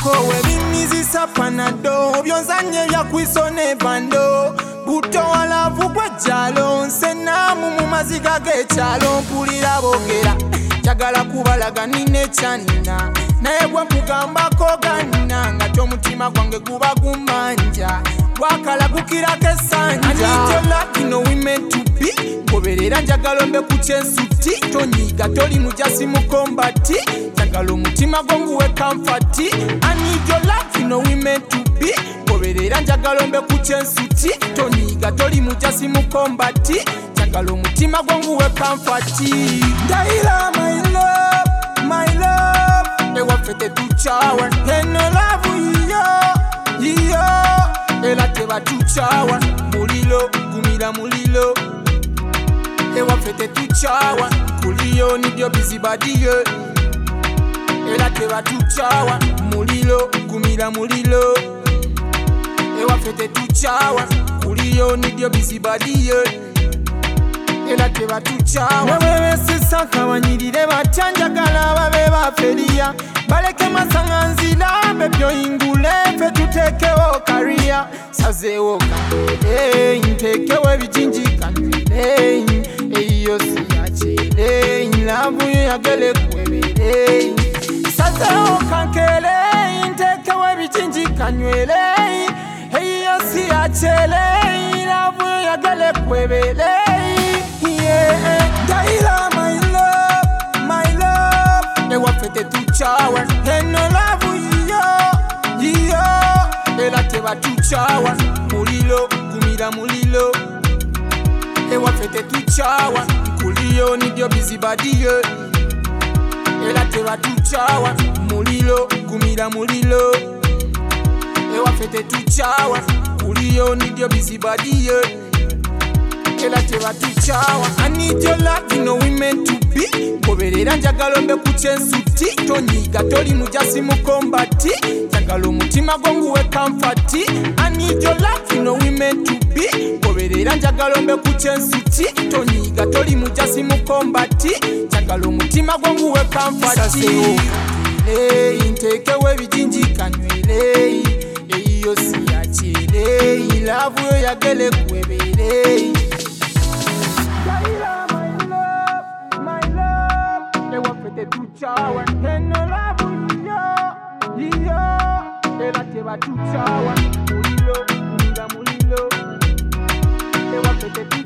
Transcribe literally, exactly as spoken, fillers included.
Kambako webinizisa panado byonzanye byakwisone bando buto walavu kwa jalo nsenamu mu maziga g'ekyalo mpulira boogera njagala kubalaga nine kyanina naye bwe nkugambako ganina nga t'omutima gwange guba gumanja gwakalagukirako essanja. I need your love, you know we meant to be. Goberera njagala ombe ku kyensuti tonyiga toli mujasi mukombati njagala omutima gwanguwe kamfati. I need your love, you know we meant to be. Goberera njagala ombe ku kyensuti tonyiga toli mujasi mukombati njagala omutima gwanguwe kamfati. Ndaira my love, my love ewaffe tetukyawa eno love yiyo yiyo era tebatukyawa muliro gumira muliro ewaffe tetukyawa kuliyo nibyo bizibadiyo era tebatukyawa muliro gumira muliro ewaffe tetukyawa kuliyo nibyo bizibadiyo era tebatukyawa. Nebwebesisa kabanyirire batya njagala babe baferiya baleke masaŋŋanzira bebyoyingule ffe tuteekewo kariya sazeewo kanywere nteekewo ebijinjikanywere eyiyo siyakyere lavu yo yagala ekwebere sazeewo kankere nteekewo ebijinjikanywere eyiyo siyakyere lavu yo yagala ekwebere. Ndaira my love, my love ewaffe tetukyawa eno love yiyo yiyo era tebatukyawa muliro gumira muliro ewaffe tetukyawa kuliyo nibyo bizibadiyo era tebatukyawa muliro gumira muliro ewaffe tetukyawa kuliyo nibyo bizibadiyo era tebatukyawa. I need your love, you know we meant to be. Goberera njagala ombe ku kyensuti tonyiga toli mujasi mukombati njagala omutima gwanguwe kamfati. I need your love, you know we meant to be. Goberera njagala ombe ku kyensuti tonyiga toli mujasi mukombati njagala omutima gwanguwe kamfati. Hey, nteekewo ebijinjikanywere eyiyo siyakyere lavu yo yagala ekwebere. Tetukyawa eno love yiyo yiyo era tebatukyawa muliro gumira muliro ewaffe tetukyawa.